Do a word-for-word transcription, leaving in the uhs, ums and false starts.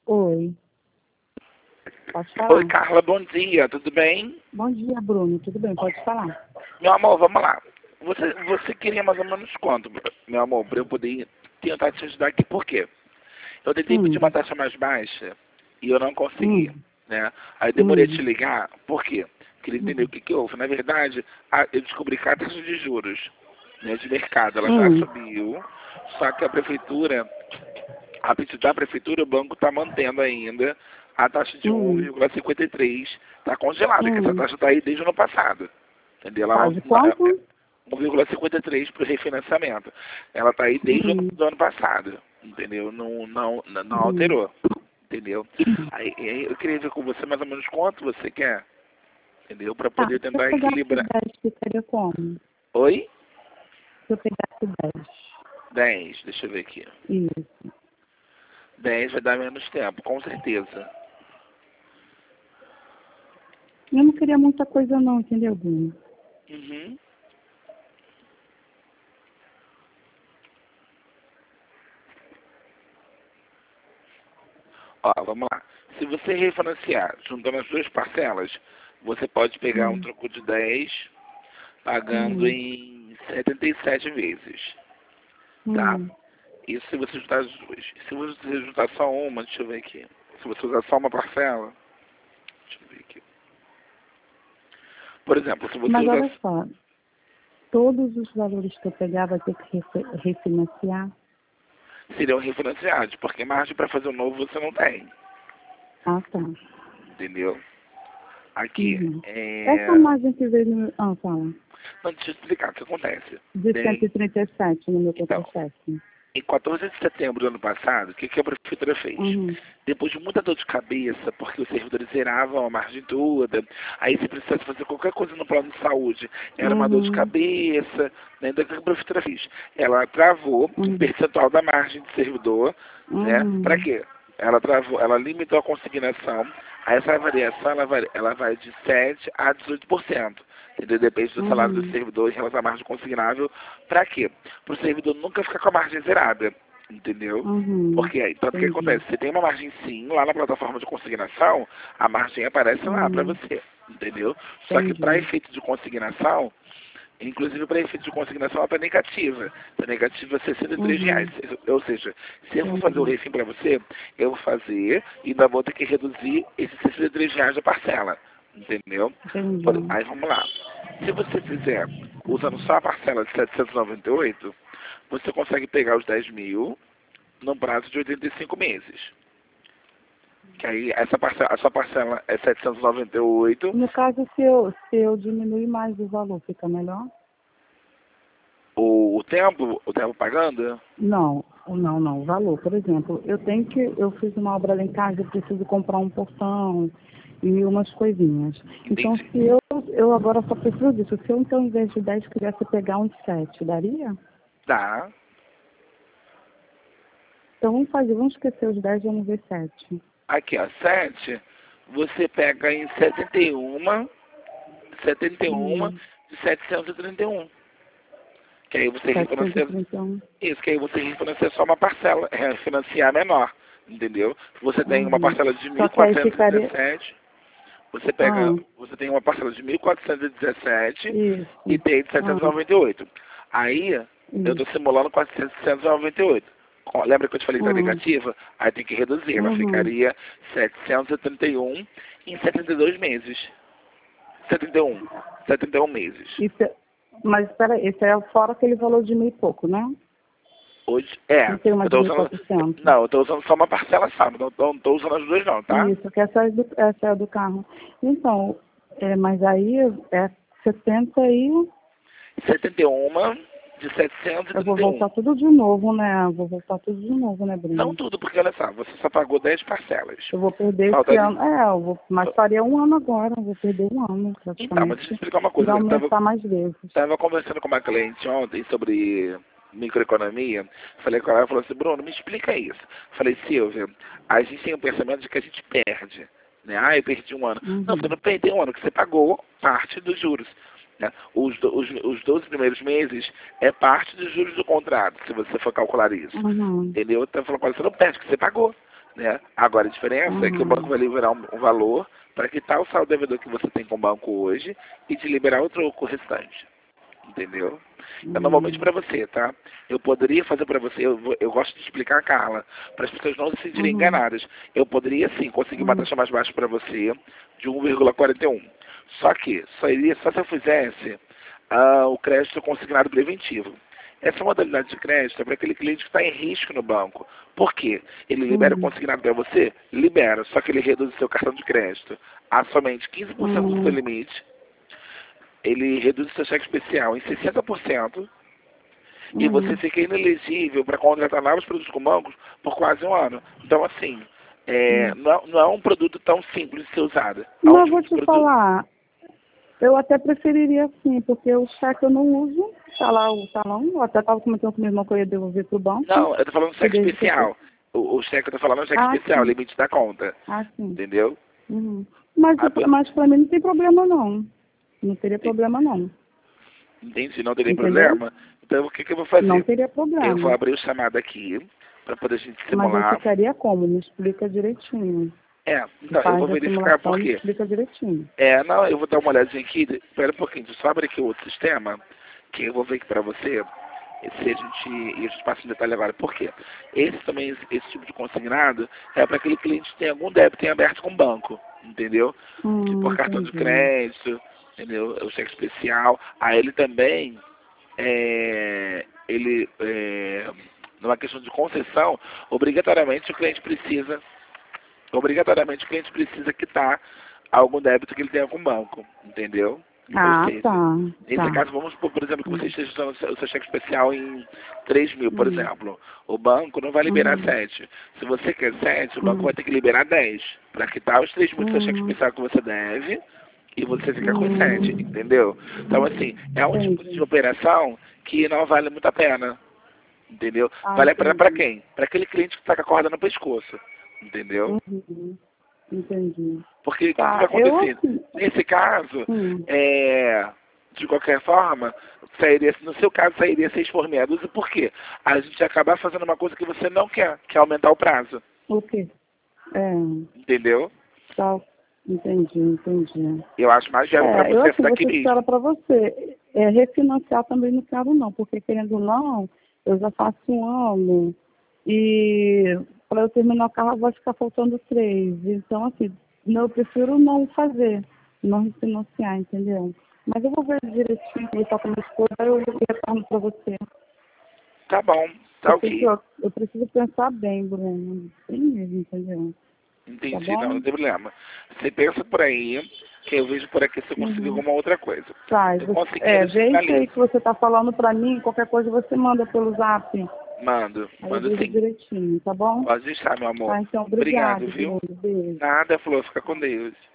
Oi, pode Oi, falar. Carla, bom dia, tudo bem? Bom dia, Bruno. Tudo bem? Pode falar. Meu amor, vamos lá. Você, você queria mais ou menos quanto, meu amor, para eu poder tentar te ajudar aqui? Por quê? Eu tentei pedir uma Hum, taxa mais baixa e eu não consegui, hum, né? Aí demorei a te hum, ligar, por quê? Queria entender o hum, que que houve. Na verdade, a- eu descobri que a taxa de juros, né, de mercado, ela já hum, subiu, só que a prefeitura, a pedido da prefeitura, o banco está mantendo ainda a taxa de hum, um vírgula cinquenta e três. Está congelada, que essa hum. taxa está aí desde o ano passado. Entendeu? Ela Tá, não, de não- é- é quanto? um vírgula cinquenta e três para o refinanciamento. Ela está aí desde o ano, Hum, do ano passado. Entendeu? Não, não, não, não hum. alterou. Entendeu? Aí, aí eu queria ver com você mais ou menos quanto você quer. Entendeu? Para Tá, poder se eu tentar pegasse equilibrar. dez, ficaria como? Oi? Se eu pegasse dez. Dez. Deixa eu ver aqui. Isso. Dez vai dar menos tempo, com certeza. Eu não queria muita coisa não, entendeu, Bruno? Uhum. Ó, vamos lá. Se você refinanciar juntando as duas parcelas, você pode pegar um Hum, troco de dez pagando hum, em setenta e sete vezes, tá? hum. Isso se você juntar as duas. Se você juntar só uma, deixa eu ver aqui. Se você usar só uma parcela, deixa eu ver aqui. Por exemplo, se você Mas usar, olha só, todos os valores que eu pegar vai ter que refi- refinanciar? seriam refinanciados, porque margem para fazer o novo você não tem, Ah, tá. entendeu? Aqui, Uhum. Essa é... margem que veio no... Ah, fala. Não, deixa eu explicar o que acontece. De cento Tem, e trinta e sete no meu então, contra-cheque. em quatorze de setembro do ano passado, o que, que a prefeitura fez? Uhum. Depois de muita dor de cabeça, porque os servidores zeravam a margem toda, aí se precisasse fazer qualquer coisa no plano de saúde, era uma dor de Uhum. cabeça, né? Então o que a prefeitura fez? Ela travou um Uhum. percentual da margem de servidor, né? Para Uhum. quê? Ela travou, ela limitou a consignação, aí essa variação ela vai, ela vai de sete a dezoito por cento. Entendeu? Depende do salário do Uhum. servidor em relação à margem consignável. Para quê? Para o servidor nunca ficar com a margem zerada. Entendeu? Porque Porque aí, tanto que entendi. acontece, você tem uma margem sim, lá na plataforma de consignação, a margem aparece lá para Uhum. você. Entendeu? Só que para Entendi. efeito de consignação, inclusive para efeito de consignação, ela está negativa. Está negativa sessenta e três reais. Uhum. Ou seja, se eu for fazer o Entendi. refim para você, eu vou fazer e ainda vou ter que reduzir esses sessenta e três reais da parcela. Entendeu? Por- Entendi. aí vamos lá. Se você fizer usando só a parcela de setecentos e noventa e oito, você consegue pegar os dez mil num prazo de oitenta e cinco meses. Que aí essa parcela, a sua parcela é setecentos e noventa e oito, No caso, se eu, se eu diminuir mais o valor, fica melhor? o, o tempo, o tempo pagando, Não, não, não. O valor, por exemplo, eu tenho que, eu fiz uma obra lá em casa, eu preciso comprar um portão e umas coisinhas. Então, entendi. se eu, eu agora só preciso disso, se eu então, em vez de dez, quisesse pegar uns sete, daria? Tá. Então, vamos fazer, vamos esquecer os dez, vamos ver sete. Aqui, ó, sete, você pega em setenta e um, setenta e um Hum, de setecentos e trinta e um. Que aí você refinancia, setecentos e trinta e um. isso, que aí você refinancia só uma parcela, refinanciar menor, entendeu? Você tem uma Uhum. parcela de Só mil que aí quatrocentos e ficaria... dezessete, você pega, Ah, você tem uma parcela de mil quatrocentos e dezessete e isso. tem de Ah, setecentos e noventa e oito. Aí, eu estou isso. simulando quatrocentos e noventa e oito. Ó, lembra que eu te falei que está Uhum. negativa? Aí tem que reduzir, ela Uhum. ficaria setecentos e trinta e um em setenta e dois meses. setenta e um. setenta e um meses. Isso é... Mas, espera aí, esse é fora aquele valor de mil e pouco, né? Hoje, é, Não tem eu uma de tô mil e usando, quatrocentos. não, eu tô usando só uma parcela só, não tô, não tô usando as duas não, tá? Isso, que essa é do, essa é do carro. Então, é, mas aí é setenta e setenta e um de setecentos e eu vou trinta e um. voltar tudo de novo, né? Eu vou voltar tudo de novo, né, Não Bruno? tudo, porque olha só, você só pagou dez parcelas. Eu vou perder esse Faltaria. ano. É, eu vou, mas faria um ano agora, eu vou perder um ano, Então, mas deixa eu praticamente, explicar uma e coisa. Eu tava, aumentar mais vezes. tava conversando com uma cliente ontem sobre microeconomia. Falei com ela, ela falou assim, Bruno, me explica isso. Falei, Silvia, a gente tem o pensamento de que a gente perde. Né? Ah, eu perdi um ano. Não, você Uhum. não perdeu um ano, que você pagou parte dos juros. Né? Os, do- os, os doze primeiros meses é parte dos juros do contrato, se você for calcular isso. Uhum. Entendeu? Então, falou, você não perde, que você pagou. né? Agora, a diferença Uhum. é que o banco vai liberar um, um valor para quitar o saldo devedor que você tem com o banco hoje e te liberar o troco restante. Entendeu? Então, normalmente para você, tá? Eu poderia fazer para você, eu, vou- eu gosto de explicar, Carla, para as pessoas não se sentirem Uhum. enganadas. Eu poderia sim conseguir uma Uhum. taxa mais baixa para você, de um vírgula quarenta e um. Só que só iria só se eu fizesse ah, o crédito consignado preventivo. Essa modalidade de crédito é para aquele cliente que está em risco no banco. Por quê? Ele libera o Uhum. consignado para você? Libera, só que ele reduz o seu cartão de crédito a somente quinze por cento do seu Uhum. limite. Ele reduz o seu cheque especial em sessenta por cento e você Uhum. fica inelegível para contratar novos produtos com bancos por quase um ano. Então, assim, é, Uhum. não, é- não é um produto tão simples de ser usado. É um Mas tipo vou de te produto... falar, eu até preferiria assim, porque o cheque eu não uso, tá lá o talão, eu até estava comentando com o meu irmão que eu ia devolver pro banco, Não, eu tô falando do e cheque desde que eu tô... especial. O, o cheque que eu tô falando é o cheque Ah, especial, sim, limite da conta. ah, sim. Entendeu? Uhum. Mas, Ah, pe- mas para mim não tem problema não, não teria problema não, Entendi, não teria entendeu? problema. Então, o que, que eu vou Não fazer? teria Eu vou problema. abrir o chamado aqui para poder a gente Mas aí simular. ficaria como? Me explica direitinho. É, Você então, eu faz vou a verificar por simulação e me quê. explica direitinho. É, não, eu vou dar uma olhadinha aqui. Espera um pouquinho, deixa eu só abrir aqui o outro sistema, que eu vou ver aqui para você. Se a gente, e a gente passa em detalhe agora. Por quê? Esse também, esse, esse tipo de consignado é para aquele cliente que tem algum débito em aberto com o banco, entendeu? Que Hum, por cartão de entendi. crédito, entendeu? O cheque especial. Aí ele também, é, ele, é, numa questão de concessão, obrigatoriamente o cliente precisa, obrigatoriamente o cliente precisa quitar algum débito que ele tenha com o banco, entendeu? Ou Ah, seja, tá, nesse tá. caso, vamos supor, por exemplo, que você Hum, esteja usando o seu o seu cheque especial em três mil, por hum, exemplo. O banco não vai liberar hum, sete. Se você quer sete, o banco vai hum, ter que liberar dez para quitar os três mil do seu cheque hum, especial que você deve e você fica com sete, hum, entendeu? Então, assim, é um tipo de entendi. operação que não vale muito a pena, entendeu? Ah, Vale a pena para entendi. quem? Para aquele cliente que está com a corda no pescoço, entendeu? Uhum, entendi. Porque o que, que vai Tá, eu acontecer? assim, Nesse caso, hum, é, de qualquer forma, sairia, no seu caso sairia seis por meia dúzia, por quê? A gente ia acabar fazendo uma coisa que você não quer, que é aumentar o prazo. o quê? É, Entendeu? tá, entendi, entendi. Eu acho mais viável para É, eu você essa assim, vou daqui ser sincera mesmo. para você, é, refinanciar também não quero não, porque querendo ou não, eu já faço um ano e para eu terminar o carro vai ficar faltando três. Então, assim, não, eu prefiro não fazer, não refinanciar, entendeu? Mas eu vou ver direitinho, conversar com a minha esposa, aí eu retorno para você. Tá bom, tá Porque assim, ok. ó, eu preciso pensar bem, Bruno, bem mesmo, entendeu? Tá Entendi, não, bom? não tem problema. Você pensa por aí, que eu vejo por aqui se eu conseguir Uhum. alguma outra coisa. Tá, e Se eu você, conseguir, é, eu te vê isso aí finalizo. que você tá falando pra mim, qualquer coisa você manda pelo zap. Mando, Aí eu mando vejo sim. direitinho, tá bom? Pode deixar, meu amor. Tá, então, Obrigado, obrigado, viu? Bruno. Beijo. Nada, Flor, fica com Deus.